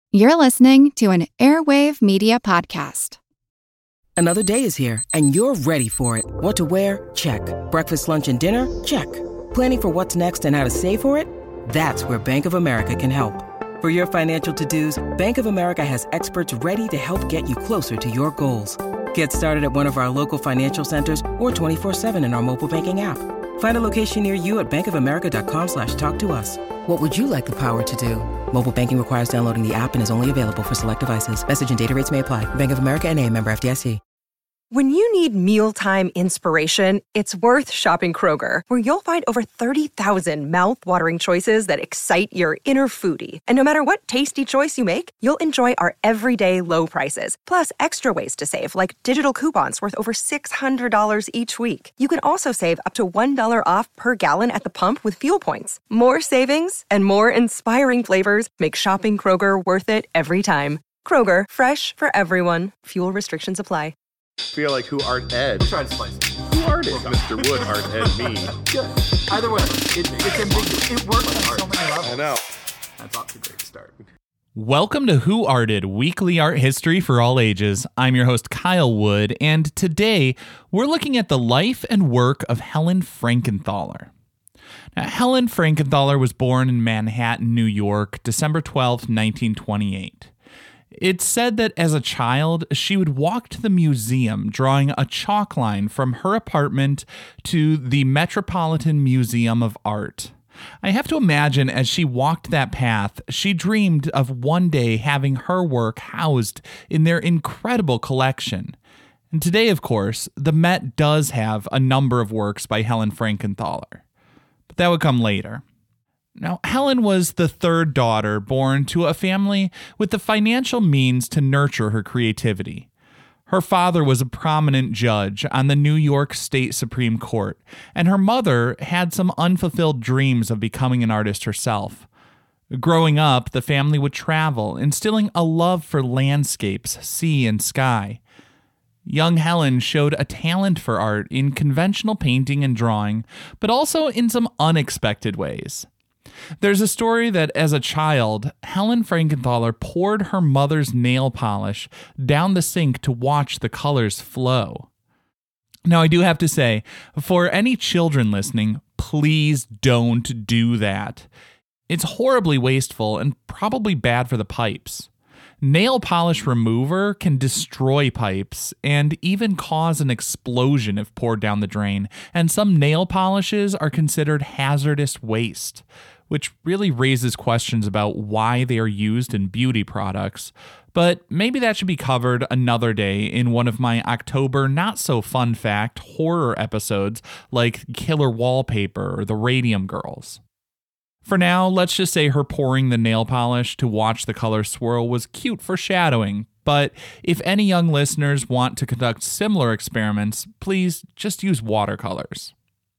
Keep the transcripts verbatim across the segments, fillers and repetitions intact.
You're listening to an Airwave Media Podcast. Another day is here, and you're ready for it. What to wear? Check. Breakfast, lunch, and dinner? Check. Planning for what's next and how to save for it? That's where Bank of America can help. For your financial to-dos, Bank of America has experts ready to help get you closer to your goals. Get started at one of our local financial centers or twenty-four seven in our mobile banking app. Find a location near you at bankofamerica.com slash talk to us. What would you like the power to do? Mobile banking requires downloading the app and is only available for select devices. Message and data rates may apply. Bank of America N A, member F D I C. When you need mealtime inspiration, it's worth shopping Kroger, where you'll find over thirty thousand mouth-watering choices that excite your inner foodie. And no matter what tasty choice you make, you'll enjoy our everyday low prices, plus extra ways to save, like digital coupons worth over six hundred dollars each week. You can also save up to one dollar off per gallon at the pump with fuel points. More savings and more inspiring flavors make shopping Kroger worth it every time. Kroger, fresh for everyone. Fuel restrictions apply. Feel like who art Ed? We'll try to slice it. Who art it? Mister Wood art Ed me. Yeah. Either way, it, it's ambiguous. It works on so many levels. I know. That's off to a great start. Welcome to Who Arted, weekly art history for all ages. I'm your host, Kyle Wood, and today we're looking at the life and work of Helen Frankenthaler. Now, Helen Frankenthaler was born in Manhattan, New York, December twelfth, nineteen twenty-eight. It's said that as a child, she would walk to the museum drawing a chalk line from her apartment to the Metropolitan Museum of Art. I have to imagine as she walked that path, she dreamed of one day having her work housed in their incredible collection. And today, of course, the Met does have a number of works by Helen Frankenthaler. But that would come later. Now, Helen was the third daughter born to a family with the financial means to nurture her creativity. Her father was a prominent judge on the New York State Supreme Court, and her mother had some unfulfilled dreams of becoming an artist herself. Growing up, the family would travel, instilling a love for landscapes, sea, and sky. Young Helen showed a talent for art in conventional painting and drawing, but also in some unexpected ways. There's a story that as a child, Helen Frankenthaler poured her mother's nail polish down the sink to watch the colors flow. Now, I do have to say, for any children listening, please don't do that. It's horribly wasteful and probably bad for the pipes. Nail polish remover can destroy pipes and even cause an explosion if poured down the drain, and some nail polishes are considered hazardous waste, which really raises questions about why they are used in beauty products. But maybe that should be covered another day in one of my October not-so-fun fact horror episodes like Killer Wallpaper or The Radium Girls. For now, let's just say her pouring the nail polish to watch the color swirl was cute foreshadowing, but if any young listeners want to conduct similar experiments, please just use watercolors.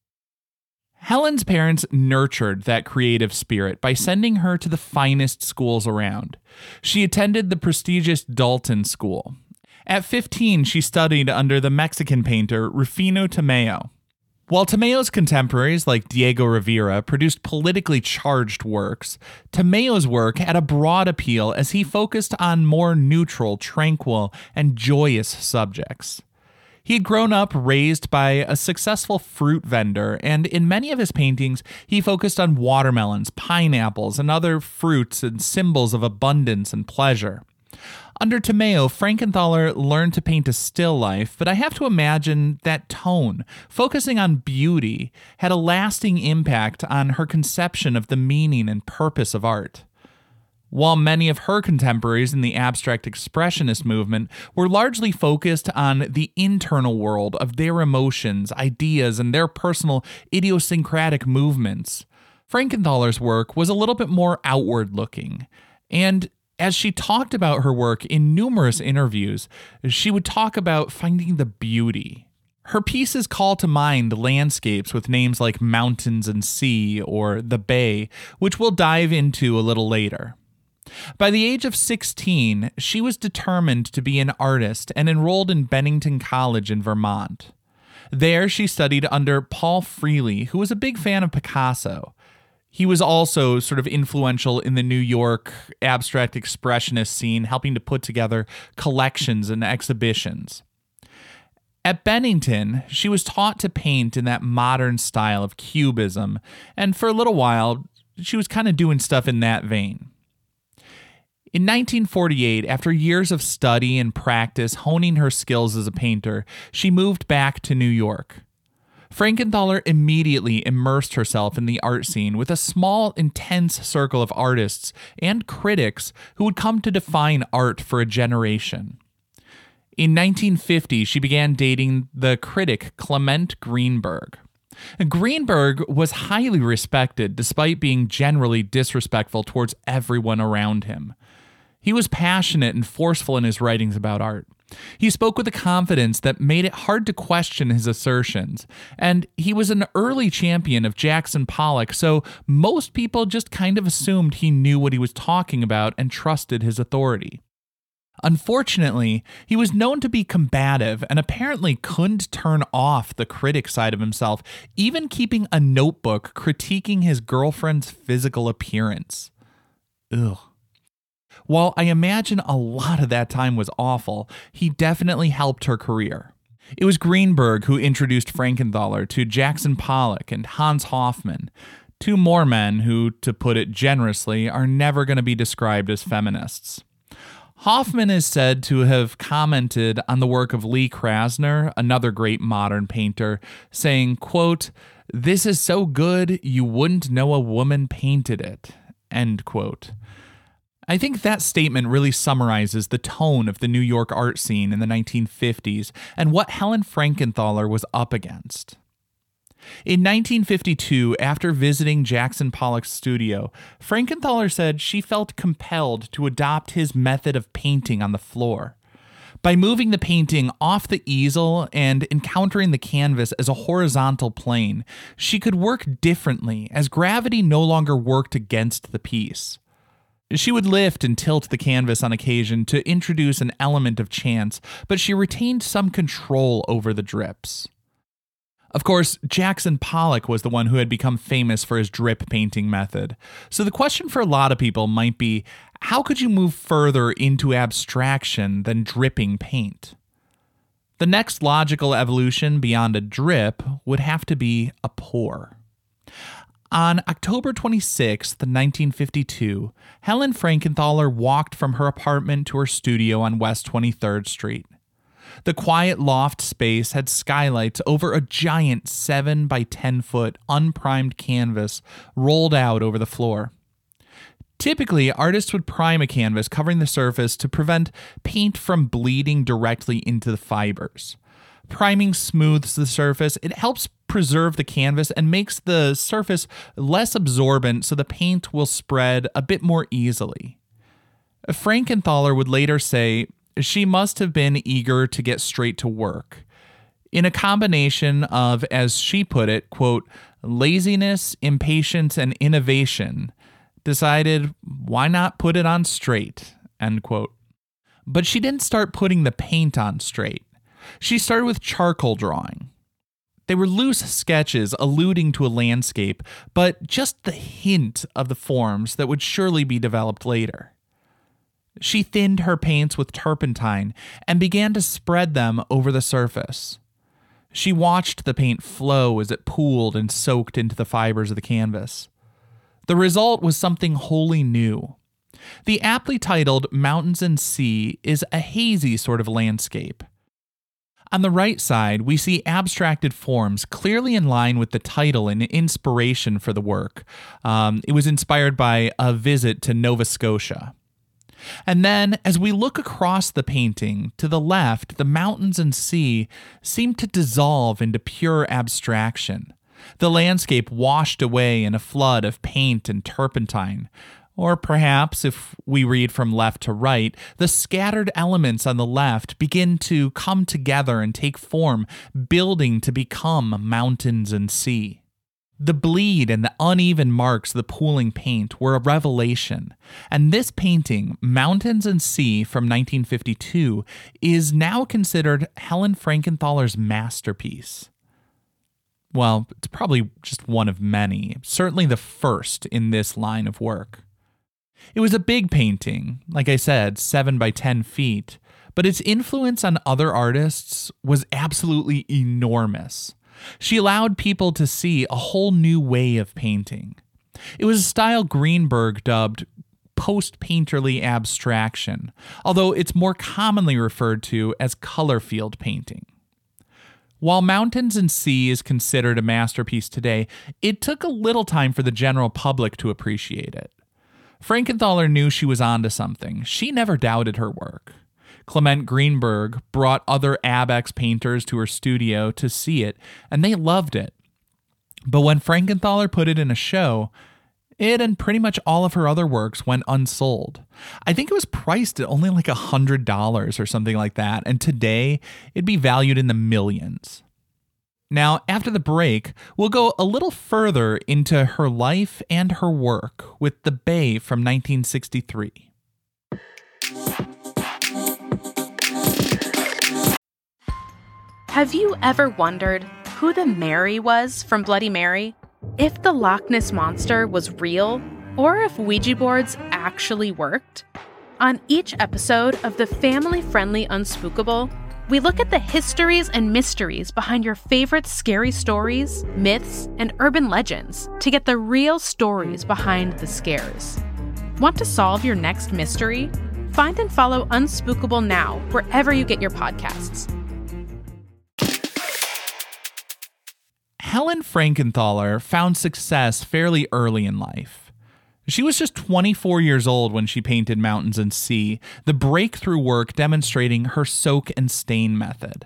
Helen's parents nurtured that creative spirit by sending her to the finest schools around. She attended the prestigious Dalton School. At fifteen, she studied under the Mexican painter Rufino Tamayo. While Tamayo's contemporaries like Diego Rivera produced politically charged works, Tamayo's work had a broad appeal as he focused on more neutral, tranquil, and joyous subjects. He had grown up raised by a successful fruit vendor, and in many of his paintings, he focused on watermelons, pineapples, and other fruits and symbols of abundance and pleasure. Under Tamayo, Frankenthaler learned to paint a still life, but I have to imagine that tone, focusing on beauty, had a lasting impact on her conception of the meaning and purpose of art. While many of her contemporaries in the abstract expressionist movement were largely focused on the internal world of their emotions, ideas, and their personal idiosyncratic movements, Frankenthaler's work was a little bit more outward-looking. And as she talked about her work in numerous interviews, she would talk about finding the beauty. Her pieces call to mind landscapes with names like mountains and sea or the bay, which we'll dive into a little later. By the age of sixteen, she was determined to be an artist and enrolled in Bennington College in Vermont. There, she studied under Paul Freely, who was a big fan of Picasso. He was also sort of influential in the New York abstract expressionist scene, helping to put together collections and exhibitions. At Bennington, she was taught to paint in that modern style of Cubism, and for a little while, she was kind of doing stuff in that vein. In nineteen forty-eight, after years of study and practice honing her skills as a painter, she moved back to New York. Frankenthaler immediately immersed herself in the art scene with a small, intense circle of artists and critics who would come to define art for a generation. In nineteen fifty, she began dating the critic Clement Greenberg. Greenberg was highly respected despite being generally disrespectful towards everyone around him. He was passionate and forceful in his writings about art. He spoke with a confidence that made it hard to question his assertions, and he was an early champion of Jackson Pollock, so most people just kind of assumed he knew what he was talking about and trusted his authority. Unfortunately, he was known to be combative and apparently couldn't turn off the critic side of himself, even keeping a notebook critiquing his girlfriend's physical appearance. Ugh. While I imagine a lot of that time was awful, he definitely helped her career. It was Greenberg who introduced Frankenthaler to Jackson Pollock and Hans Hofmann, two more men who, to put it generously, are never going to be described as feminists. Hofmann is said to have commented on the work of Lee Krasner, another great modern painter, saying, quote, "This is so good you wouldn't know a woman painted it," end quote. I think that statement really summarizes the tone of the New York art scene in the nineteen fifties and what Helen Frankenthaler was up against. In nineteen fifty-two, after visiting Jackson Pollock's studio, Frankenthaler said she felt compelled to adopt his method of painting on the floor. By moving the painting off the easel and encountering the canvas as a horizontal plane, she could work differently as gravity no longer worked against the piece. She would lift and tilt the canvas on occasion to introduce an element of chance, but she retained some control over the drips. Of course, Jackson Pollock was the one who had become famous for his drip painting method. So the question for a lot of people might be, how could you move further into abstraction than dripping paint? The next logical evolution beyond a drip would have to be a pour. On October twenty-sixth, nineteen fifty-two, Helen Frankenthaler walked from her apartment to her studio on West twenty-third Street. The quiet loft space had skylights over a giant seven by ten foot unprimed canvas rolled out over the floor. Typically, artists would prime a canvas covering the surface to prevent paint from bleeding directly into the fibers. Priming smooths the surface, it helps preserve the canvas and makes the surface less absorbent so the paint will spread a bit more easily. Frankenthaler would later say she must have been eager to get straight to work. In a combination of, as she put it, quote, laziness, impatience, and innovation, decided why not put it on straight, end quote. But she didn't start putting the paint on straight. She started with charcoal drawing. They were loose sketches alluding to a landscape, but just the hint of the forms that would surely be developed later. She thinned her paints with turpentine and began to spread them over the surface. She watched the paint flow as it pooled and soaked into the fibers of the canvas. The result was something wholly new. The aptly titled Mountains and Sea is a hazy sort of landscape. On the right side, we see abstracted forms clearly in line with the title and inspiration for the work. Um, it was inspired by a visit to Nova Scotia. And then, as we look across the painting, to the left, the mountains and sea seem to dissolve into pure abstraction. The landscape washed away in a flood of paint and turpentine. Or perhaps, if we read from left to right, the scattered elements on the left begin to come together and take form, building to become mountains and sea. The bleed and the uneven marks of the pooling paint were a revelation, and this painting, Mountains and Sea from nineteen fifty-two, is now considered Helen Frankenthaler's masterpiece. Well, it's probably just one of many, certainly the first in this line of work. It was a big painting, like I said, seven by ten feet, but its influence on other artists was absolutely enormous. She allowed people to see a whole new way of painting. It was a style Greenberg dubbed post-painterly abstraction, although it's more commonly referred to as color field painting. While Mountains and Sea is considered a masterpiece today, it took a little time for the general public to appreciate it. Frankenthaler knew she was onto something. She never doubted her work. Clement Greenberg brought other Abex painters to her studio to see it, and they loved it. But when Frankenthaler put it in a show, it and pretty much all of her other works went unsold. I think it was priced at only like one hundred dollars or something like that, and today it'd be valued in the millions. Now, after the break, we'll go a little further into her life and her work with The Bay from nineteen sixty-three. Have you ever wondered who the Mary was from Bloody Mary? If the Loch Ness Monster was real, or if Ouija boards actually worked? On each episode of the family-friendly Unspookable, we look at the histories and mysteries behind your favorite scary stories, myths, and urban legends to get the real stories behind the scares. Want to solve your next mystery? Find and follow Unspookable now wherever you get your podcasts. Helen Frankenthaler found success fairly early in life. She was just twenty-four years old when she painted Mountains and Sea, the breakthrough work demonstrating her soak and stain method.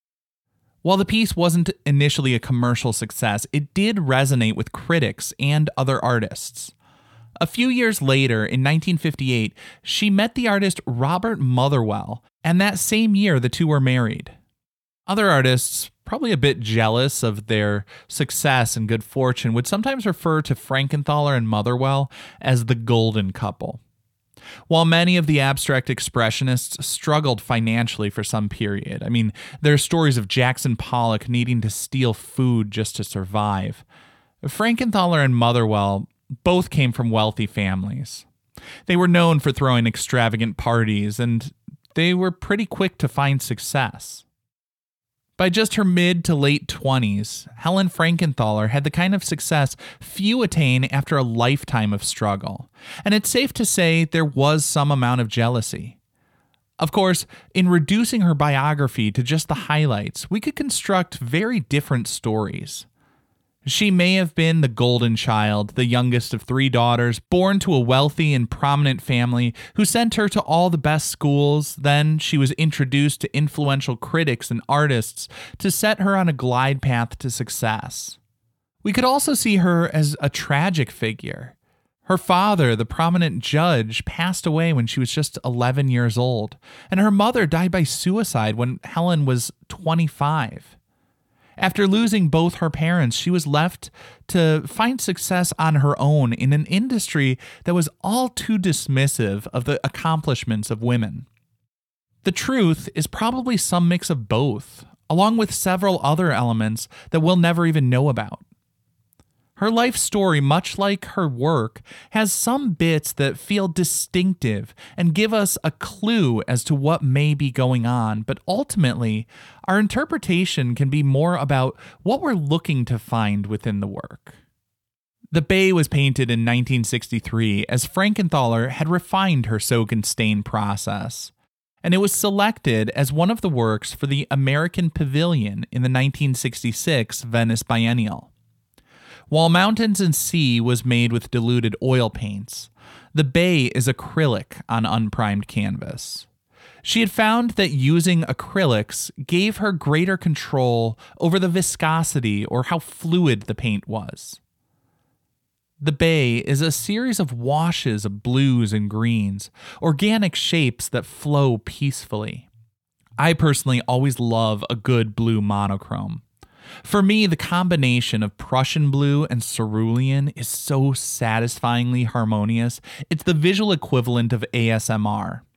While the piece wasn't initially a commercial success, it did resonate with critics and other artists. A few years later, in nineteen fifty-eight, she met the artist Robert Motherwell, and that same year the two were married. Other artists, probably a bit jealous of their success and good fortune, would sometimes refer to Frankenthaler and Motherwell as the golden couple. While many of the abstract expressionists struggled financially for some period, I mean, there are stories of Jackson Pollock needing to steal food just to survive. Frankenthaler and Motherwell both came from wealthy families. They were known for throwing extravagant parties, and they were pretty quick to find success. By just her mid to late twenties, Helen Frankenthaler had the kind of success few attain after a lifetime of struggle, and it's safe to say there was some amount of jealousy. Of course, in reducing her biography to just the highlights, we could construct very different stories. She may have been the golden child, the youngest of three daughters, born to a wealthy and prominent family who sent her to all the best schools. Then she was introduced to influential critics and artists to set her on a glide path to success. We could also see her as a tragic figure. Her father, the prominent judge, passed away when she was just eleven years old, and her mother died by suicide when Helen was twenty-five. After losing both her parents, she was left to find success on her own in an industry that was all too dismissive of the accomplishments of women. The truth is probably some mix of both, along with several other elements that we'll never even know about. Her life story, much like her work, has some bits that feel distinctive and give us a clue as to what may be going on, but ultimately, our interpretation can be more about what we're looking to find within the work. The Bay was painted in nineteen sixty-three as Frankenthaler had refined her soak and stain process, and it was selected as one of the works for the American Pavilion in the nineteen sixty-six Venice Biennial. While Mountains and Sea was made with diluted oil paints, The Bay is acrylic on unprimed canvas. She had found that using acrylics gave her greater control over the viscosity or how fluid the paint was. The Bay is a series of washes of blues and greens, organic shapes that flow peacefully. I personally always love a good blue monochrome. For me, the combination of Prussian blue and cerulean is so satisfyingly harmonious. It's the visual equivalent of A S M R.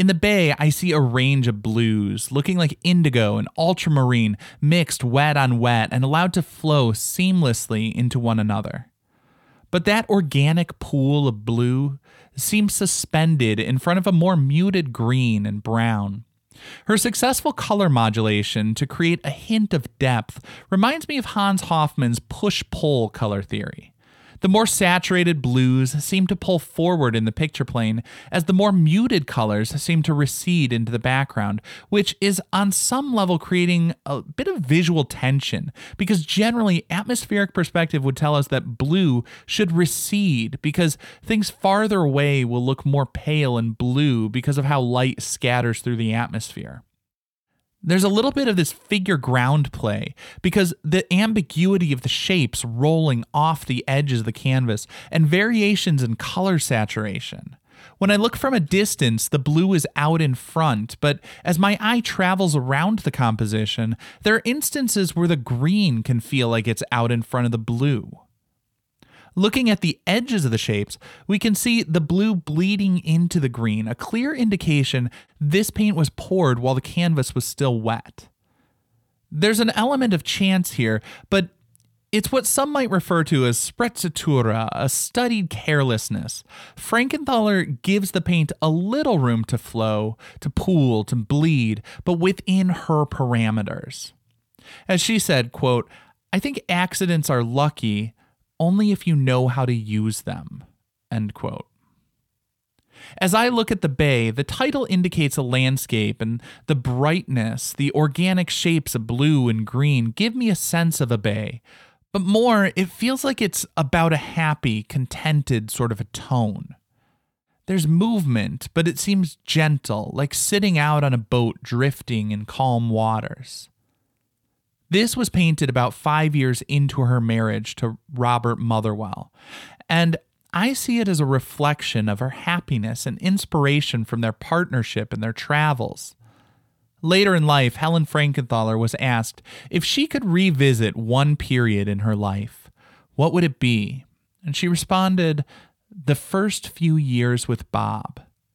In the bay, I see a range of blues, looking like indigo and ultramarine, mixed wet on wet and allowed to flow seamlessly into one another. But that organic pool of blue seems suspended in front of a more muted green and brown. Her successful color modulation to create a hint of depth reminds me of Hans Hofmann's push-pull color theory. The more saturated blues seem to pull forward in the picture plane, as the more muted colors seem to recede into the background, which is on some level creating a bit of visual tension, because generally atmospheric perspective would tell us that blue should recede because things farther away will look more pale and blue because of how light scatters through the atmosphere. There's a little bit of this figure ground play because the ambiguity of the shapes rolling off the edges of the canvas and variations in color saturation. When I look from a distance, the blue is out in front, but as my eye travels around the composition, there are instances where the green can feel like it's out in front of the blue. Looking at the edges of the shapes, we can see the blue bleeding into the green, a clear indication this paint was poured while the canvas was still wet. There's an element of chance here, but it's what some might refer to as sprezzatura, a studied carelessness. Frankenthaler gives the paint a little room to flow, to pool, to bleed, but within her parameters. As she said, quote, "I think accidents are lucky only if you know how to use them," end quote. As I look at the bay, the title indicates a landscape, and the brightness, the organic shapes of blue and green give me a sense of a bay. But more, it feels like it's about a happy, contented sort of a tone. There's movement, but it seems gentle, like sitting out on a boat drifting in calm waters. This was painted about five years into her marriage to Robert Motherwell, and I see it as a reflection of her happiness and inspiration from their partnership and their travels. Later in life, Helen Frankenthaler was asked if she could revisit one period in her life, what would it be? And she responded, the first few years with Bob.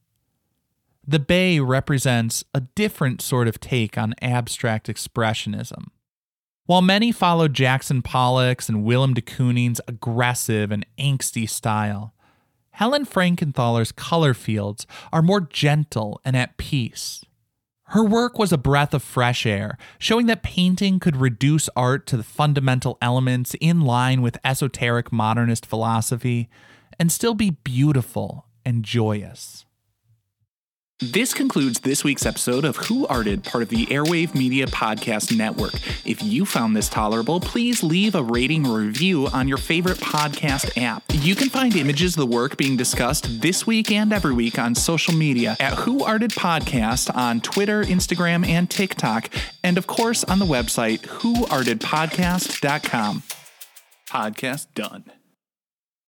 The bay represents a different sort of take on abstract expressionism. While many followed Jackson Pollock's and Willem de Kooning's aggressive and angsty style, Helen Frankenthaler's color fields are more gentle and at peace. Her work was a breath of fresh air, showing that painting could reduce art to the fundamental elements in line with esoteric modernist philosophy and still be beautiful and joyous. This concludes this week's episode of Who Arted, part of the Airwave Media Podcast Network. If you found this tolerable, please leave a rating or review on your favorite podcast app. You can find images of the work being discussed this week and every week on social media at Who Arted Podcast on Twitter, Instagram, and TikTok, and of course on the website who arted podcast dot com. Podcast done.